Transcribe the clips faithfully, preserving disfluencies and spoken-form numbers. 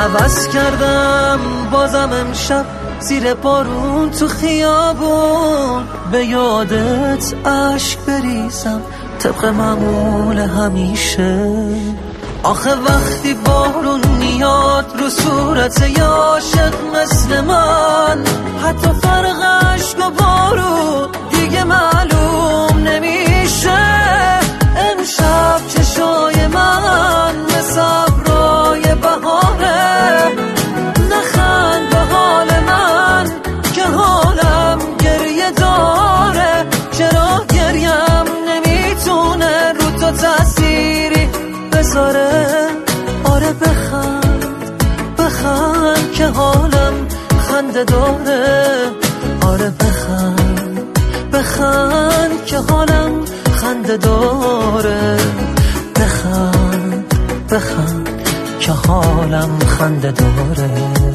عوض کردم بازم امشب زیر بارون تو خیابون به یادت عشق بریزم طبق معمول همیشه. آخه وقتی بارون میاد رو صورت عاشق مثل من حتی فرق عشق و بارون دیگه معلوم نمیشه. امشب چشای من مثل ابرای بهاره، نخند به حال من که حالم گریه داره. چرا گریم نمیتونه رو تو تأثیری بذاره؟ آره بخند بخند که حالم خنده داره. آره بخند بخند که حالم خنده داره. بخند بخند که حالم خنده داره.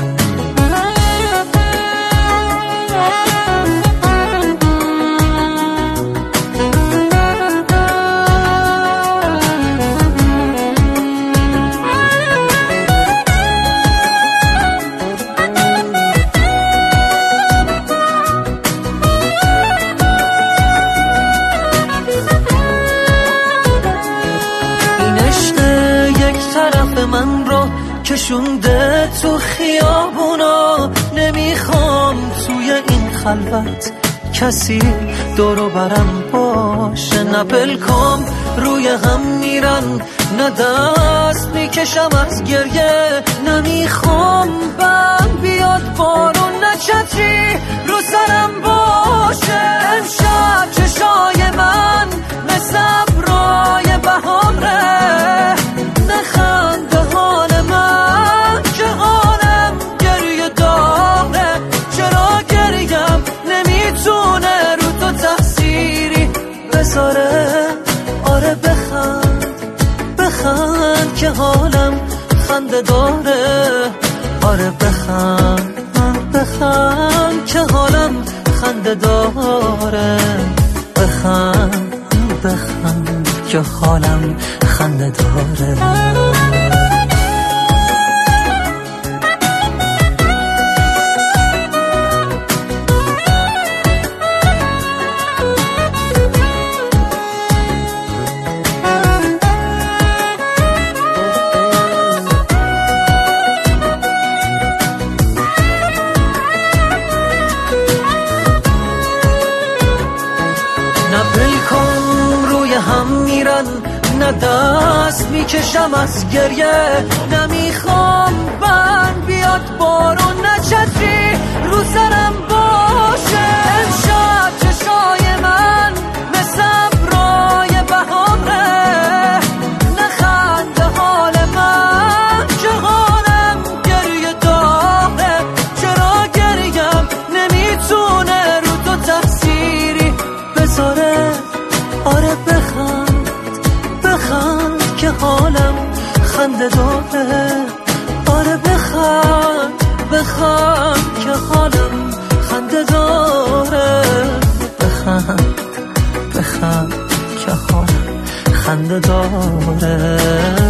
من رو کشونده تو خیابونا، نمیخوام توی این خلوت کسی دورو برم باشه. نه پلکام روی هم میرن، نه دست میکشم از گریه. نمیخوام بم بیاد بارون، نه چتری رو سرم باشه. امشب چشای من مثل ابرای بهاره، نخند به حال من که حالم گریه داره. چرا گریم نمیتونه رو تو تأثیری بذاره؟ آره بخند بخند که حالم خنده داره. آره بخند بخند که حالم خنده داره. بخند بخند که حالم خنده داره. نه پلکام روی هم میرن، نه دست میکشم از گریه. نمیخوام بند بیاد بارون، نه چتری رو سرم باشه. امشب چشای من مثل ابرای بهاره، نخند به حال من که حالم گریه داره. چرا گریم نمیتونه رو تو تأثیری بذاره؟ آره بخند بخند که حالم خنده داره. آره بخند بخند که حالم خنده داره. بخند بخند که حالم خنده داره.